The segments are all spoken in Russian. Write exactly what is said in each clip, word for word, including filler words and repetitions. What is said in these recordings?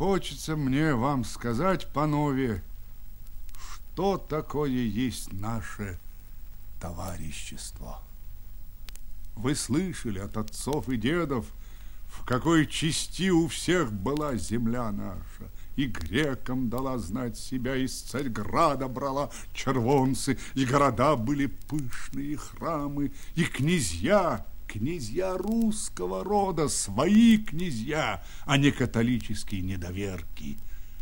Хочется мне вам сказать, панове, что такое есть наше товарищество. Вы слышали от отцов и дедов, в какой части у всех была земля наша, и грекам дала знать себя, из Царьграда брала червонцы, и города были пышные, и храмы, и князья, князья русского рода, свои князья, а не католические недоверки.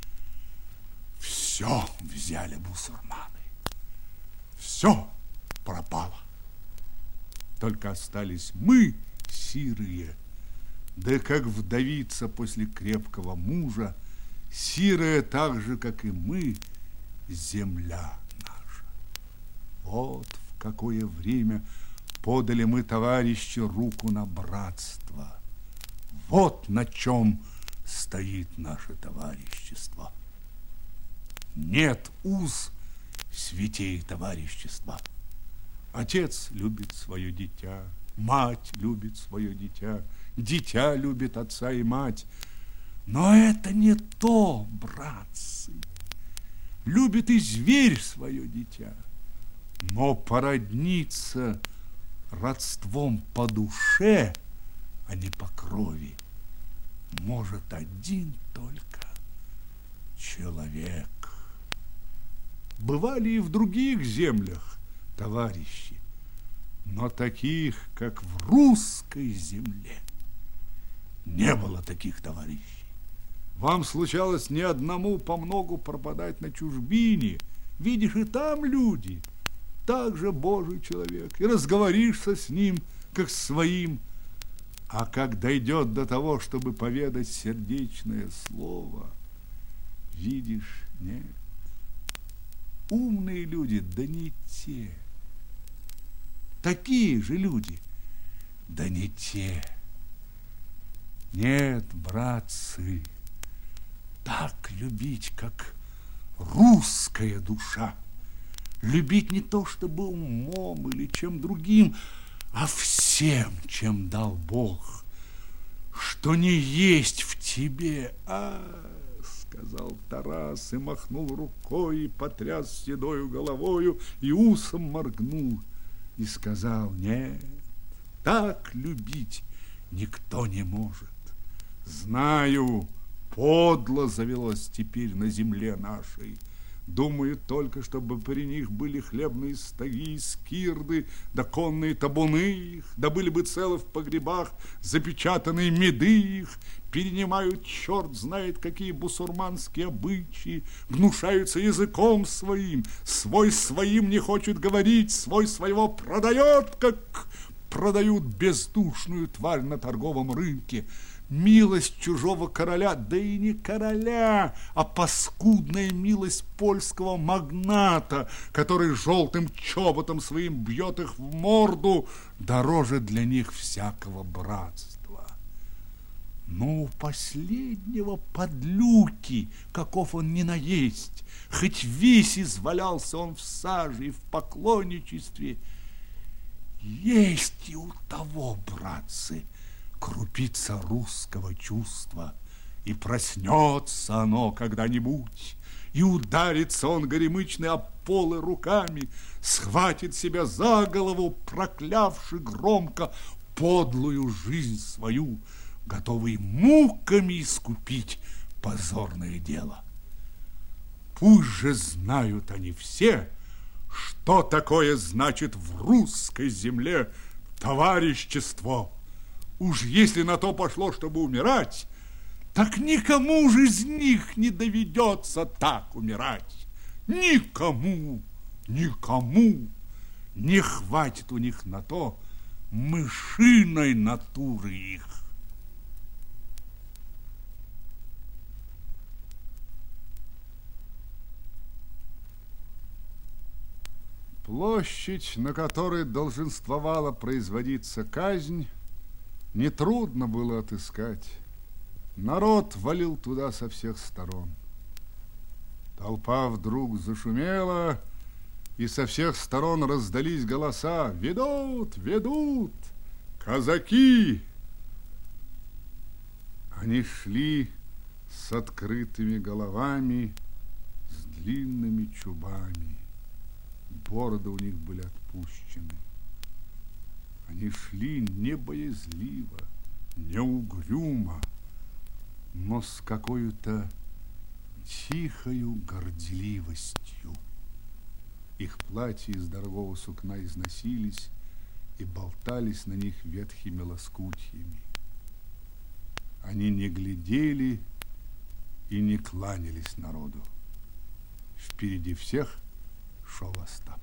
Все взяли бусурманы, все пропало. Только остались мы, сирые, да как вдовица после крепкого мужа, сирая так же, как и мы, земля наша. Вот в какое время подали мы, товарищи, руку на братство. Вот на чем стоит наше товарищество. Нет уз святей товарищества. Отец любит свое дитя, мать любит свое дитя, дитя любит отца и мать. Но это не то, братцы. Любит и зверь свое дитя, но породниться родством по душе, а не по крови, может один только человек. Бывали и в других землях товарищи, но таких, как в русской земле, не было таких товарищей. Вам случалось не одному по многу пропадать на чужбине. Видишь, и там люди, так же Божий человек, и разговоришься с ним, как с своим. А как дойдет до того, чтобы поведать сердечное слово, видишь, нет. Умные люди, да не те. Такие же люди, да не те. Нет, братцы, так любить, как русская душа. Любить не то, чтобы умом или чем другим, а всем, чем дал Бог. Что не есть в тебе, а, сказал Тарас, и махнул рукой, и потряс седою головою, и усом моргнул, и сказал: нет, так любить никто не может. Знаю, подло завелось теперь на земле нашей. Думают только, чтобы при них были хлебные стоги, скирды, да конные табуны их, да были бы целы в погребах запечатанные меды их, перенимают черт знает какие бусурманские обычаи, гнушаются языком своим, свой своим не хочет говорить, свой своего продает, как продают бездушную тварь на торговом рынке. Милость чужого короля, да и не короля, а паскудная милость польского магната, который желтым чоботом своим бьет их в морду, дороже для них всякого братства. Ну, у последнего подлюки, каков он ни наесть, хоть весь извалялся он в саже и в поклонничестве, есть и у того, братцы, крупица русского чувства, и проснется оно когда-нибудь, и ударится он горемычный об полы руками, схватит себя за голову, проклявши громко подлую жизнь свою, готовый муками искупить позорное дело. Пусть же знают они все, что такое значит в русской земле товарищество. Уж если на то пошло, чтобы умирать, так никому же из них не доведется так умирать. Никому, никому не хватит у них на то мышиной натуры их. Площадь, на которой долженствовала производиться казнь, нетрудно было отыскать. Народ валил туда со всех сторон. Толпа вдруг зашумела, и со всех сторон раздались голоса: «Ведут, ведут! Казаки!» Они шли с открытыми головами, с длинными чубами. Бороды у них были отпущены. Они шли не боязливо, не угрюмо, но с какой-то тихою горделивостью. Их платья из дорогого сукна износились и болтались на них ветхими лоскутьями. Они не глядели и не кланялись народу. Впереди всех шел Остап.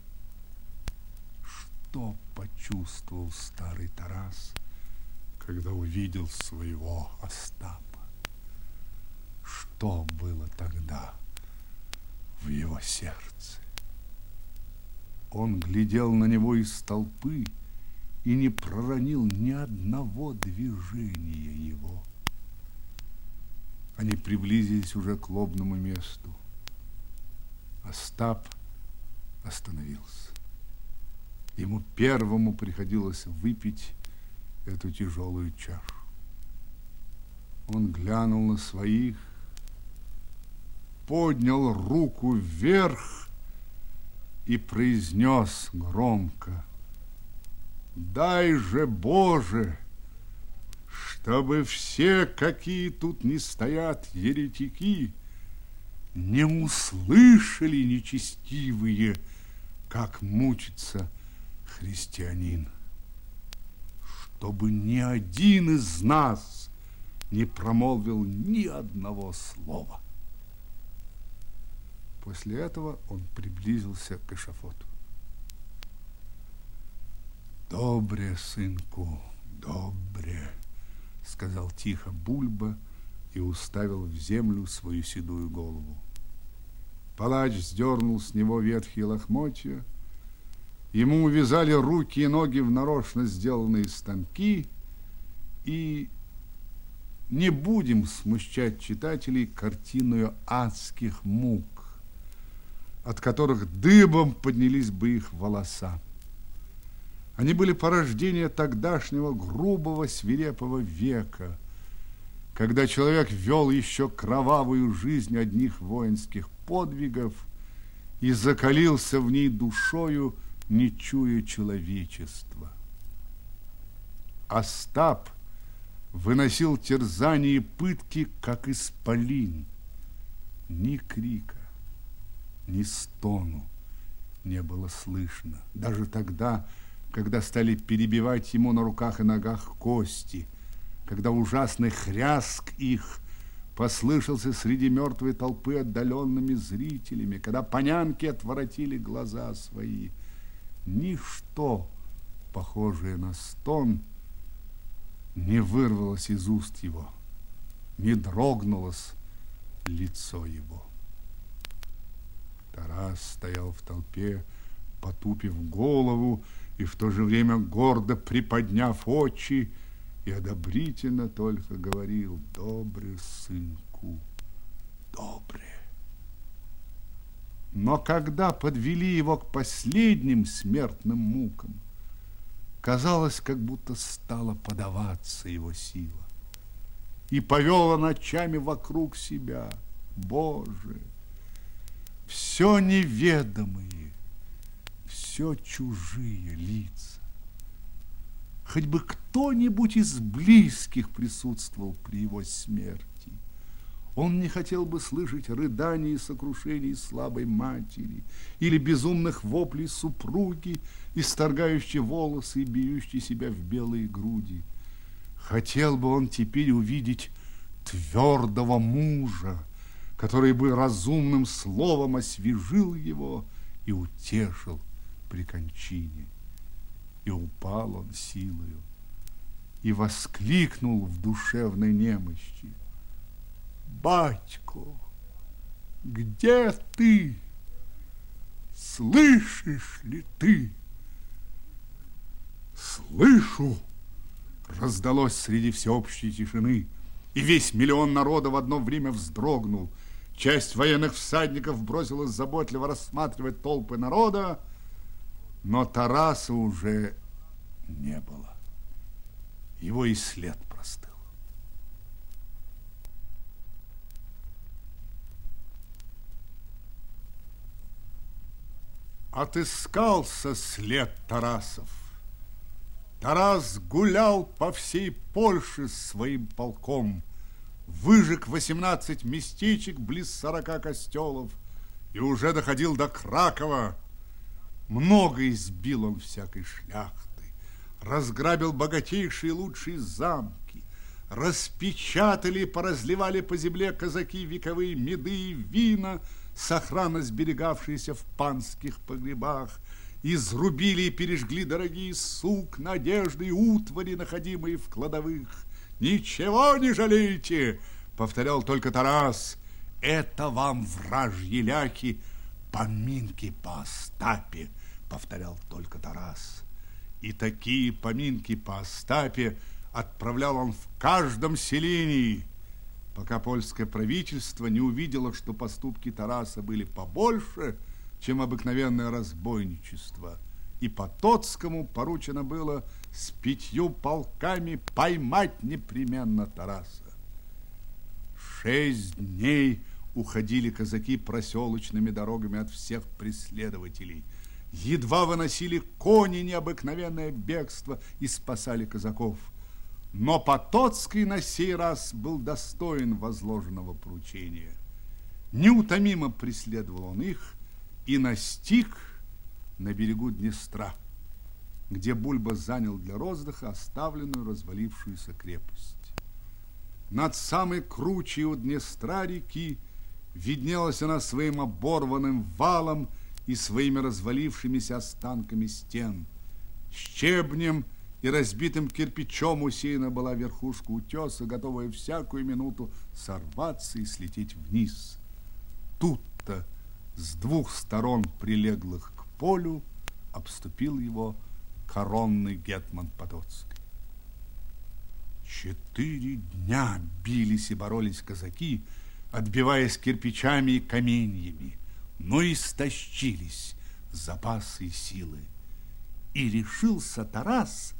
Что почувствовал старый Тарас, когда увидел своего Остапа? Что было тогда в его сердце? Он глядел на него из толпы и не проронил ни одного движения его. Они приблизились уже к лобному месту. Остап остановился. Ему первому приходилось выпить эту тяжелую чашу. Он глянул на своих, поднял руку вверх и произнес громко: «Дай же, Боже, чтобы все, какие тут не стоят еретики, не услышали нечестивые, как мучится христианин, чтобы ни один из нас не промолвил ни одного слова». После этого он приблизился к эшафоту. «Добре, сынку, добре», — сказал тихо Бульба и уставил в землю свою седую голову. Палач сдернул с него ветхие лохмотья. Ему увязали руки и ноги в нарочно сделанные станки, и не будем смущать читателей картиною адских мук, от которых дыбом поднялись бы их волоса. Они были порождение тогдашнего грубого свирепого века, когда человек вел еще кровавую жизнь одних воинских подвигов и закалился в ней душою, не чуя человечества. Остап выносил терзания и пытки, как исполин. Ни крика, ни стону не было слышно. Даже тогда, когда стали перебивать ему на руках и ногах кости, когда ужасный хряск их послышался среди мертвой толпы отдаленными зрителями, когда понянки отворотили глаза свои, ничто, похожее на стон, не вырвалось из уст его, не дрогнулось лицо его. Тарас стоял в толпе, потупив голову и в то же время гордо приподняв очи, и одобрительно только говорил: «Добре, сынку, добре». Но когда подвели его к последним смертным мукам, казалось, как будто стала подаваться его сила, и повела ночами вокруг себя. Боже, все неведомые, все чужие лица. Хоть бы кто-нибудь из близких присутствовал при его смерти. Он не хотел бы слышать рыданий и сокрушений слабой матери или безумных воплей супруги, исторгающей волосы и бьющей себя в белые груди. Хотел бы он теперь увидеть твердого мужа, который бы разумным словом освежил его и утешил при кончине. И упал он силою и воскликнул в душевной немощи: «Батько, где ты? Слышишь ли ты?» «Слышу!» раздалось среди всеобщей тишины, и весь миллион народа в одно время вздрогнул. Часть военных всадников бросилась заботливо рассматривать толпы народа, но Тараса уже не было. Его и след простыл. Отыскался след Тарасов. Тарас гулял по всей Польше с своим полком, выжег восемнадцать местечек близ сорока костелов и уже доходил до Кракова. Много избил он всякой шляхты, разграбил богатейшие и лучшие замки, распечатали и поразливали по земле казаки вековые меды и вина, сохранно сберегавшиеся в панских погребах, изрубили и пережгли дорогие сукна, одежды и утвари, находимые в кладовых. «Ничего не жалейте!» — повторял только Тарас. «Это вам, вражьи ляхи, поминки по Остапе!» — повторял только Тарас. И такие поминки по Остапе отправлял он в каждом селении, пока польское правительство не увидело, что поступки Тараса были побольше, чем обыкновенное разбойничество, и Потоцкому поручено было с пятью полками поймать непременно Тараса. Шесть дней уходили казаки проселочными дорогами от всех преследователей, едва выносили кони необыкновенное бегство и спасали казаков. Но Потоцкий на сей раз был достоин возложенного поручения. Неутомимо преследовал он их и настиг на берегу Днестра, где Бульба занял для роздыха оставленную развалившуюся крепость. Над самой кручей у Днестра реки виднелась она своим оборванным валом и своими развалившимися останками стен. Щебнем и разбитым кирпичом усеяна была верхушка утеса, готовая всякую минуту сорваться и слететь вниз. Тут-то с двух сторон, прилеглых к полю, обступил его коронный гетман Потоцкий. Четыре дня бились и боролись казаки, отбиваясь кирпичами и каменьями, но истощились запасы и силы. И решился Тарас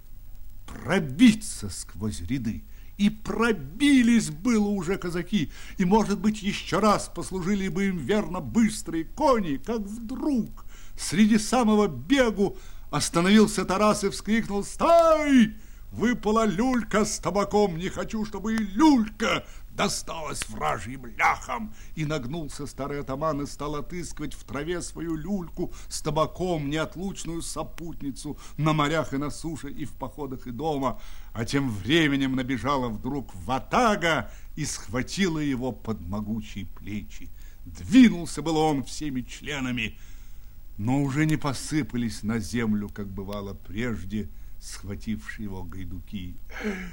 пробиться сквозь ряды. И пробились было уже казаки, и, может быть, еще раз послужили бы им верно быстрые кони, как вдруг среди самого бегу остановился Тарас и вскрикнул: «Стой! Выпала люлька с табаком, не хочу, чтобы и люлька досталась вражьим ляхам!» И нагнулся старый атаман и стал отыскивать в траве свою люльку с табаком, неотлучную сопутницу на морях и на суше, и в походах, и дома. А тем временем набежала вдруг ватага и схватила его под могучие плечи. Двинулся было он всеми членами, но уже не посыпались на землю, как бывало прежде, схватившие его гайдуки. «Эх,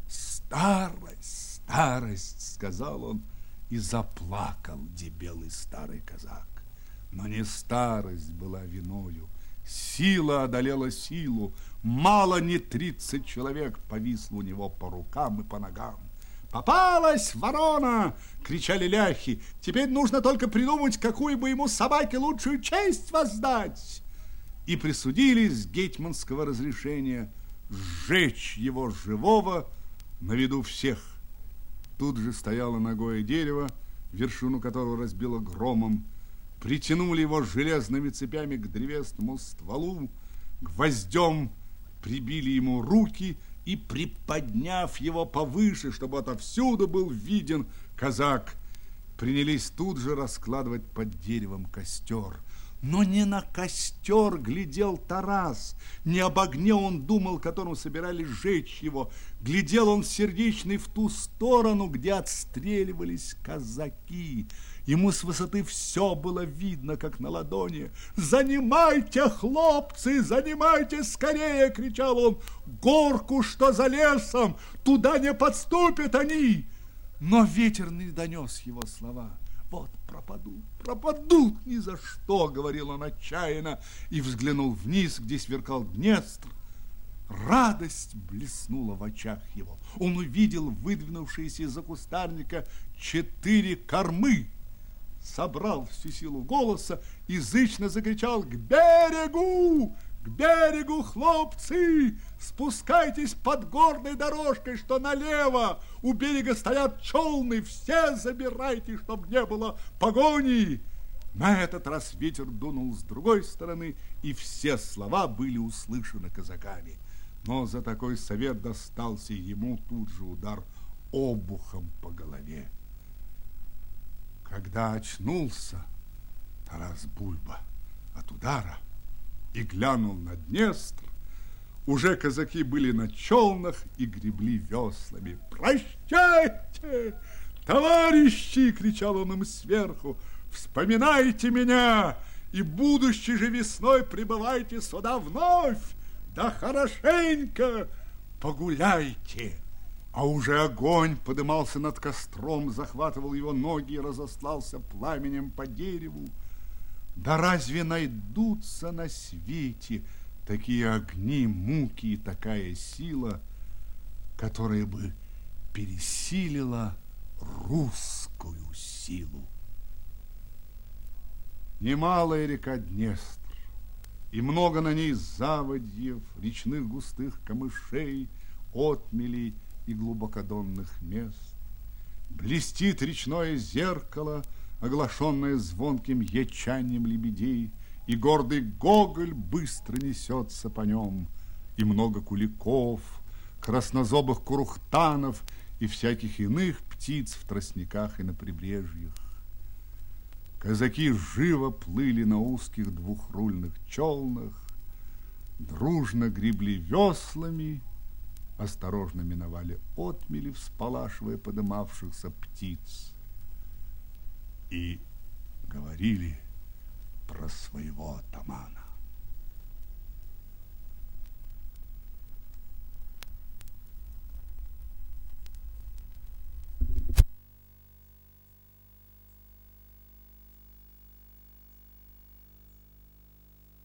старость, старость!» — сказал он, и заплакал дебелый старый казак. Но не старость была виною, сила одолела силу. Мало не тридцать человек повисло у него по рукам и по ногам. «Попалась ворона!» — кричали ляхи. «Теперь нужно только придумать, какую бы ему собаке лучшую честь воздать!» И присудили с гетьманского разрешения сжечь его живого на виду всех. Тут же стояло нагое дерево, вершину которого разбило громом. Притянули его железными цепями к древесному стволу, гвоздем прибили ему руки и, приподняв его повыше, чтобы отовсюду был виден казак, принялись тут же раскладывать под деревом костер. Но не на костер глядел Тарас, не об огне он думал, которым собирались сжечь его. Глядел он сердечный в ту сторону, где отстреливались казаки. Ему с высоты все было видно, как на ладони. «Занимайте, хлопцы, занимайте скорее!» — кричал он. «Горку, что за лесом, туда не подступят они!» Но ветер не донес его слова. «Вот пропадут, пропадут ни за что!» — говорил он отчаянно и взглянул вниз, где сверкал Днестр. Радость блеснула в очах его. Он увидел выдвинувшиеся из-за кустарника четыре кормы, собрал всю силу голоса и зычно закричал: «К берегу! К берегу, хлопцы! Спускайтесь под горной дорожкой, что налево! У берега стоят челны, все забирайте, чтоб не было погони!» На этот раз ветер дунул с другой стороны, и все слова были услышаны казаками. Но за такой совет достался ему тут же удар обухом по голове. Когда очнулся Тарас Бульба от удара и глянул на Днестр, уже казаки были на челнах и гребли веслами. «Прощайте, товарищи!» — кричал он им сверху. «Вспоминайте меня, и будущей же весной прибывайте сюда вновь, да хорошенько погуляйте!» А уже огонь подымался над костром, захватывал его ноги и разослался пламенем по дереву. Да разве найдутся на свете такие огни, муки и такая сила, которая бы пересилила русскую силу? Немалая река Днестр, и много на ней заводьев, речных густых камышей, отмелей и глубокодонных мест. Блестит речное зеркало, оглашенное звонким ячанием лебедей, и гордый Гоголь быстро несется по нем, и много куликов, краснозобых курухтанов и всяких иных птиц в тростниках и на прибрежьях. Казаки живо плыли на узких двухрульных челнах, дружно гребли веслами, осторожно миновали отмели, всполашивая подымавшихся птиц, и говорили про своего атамана.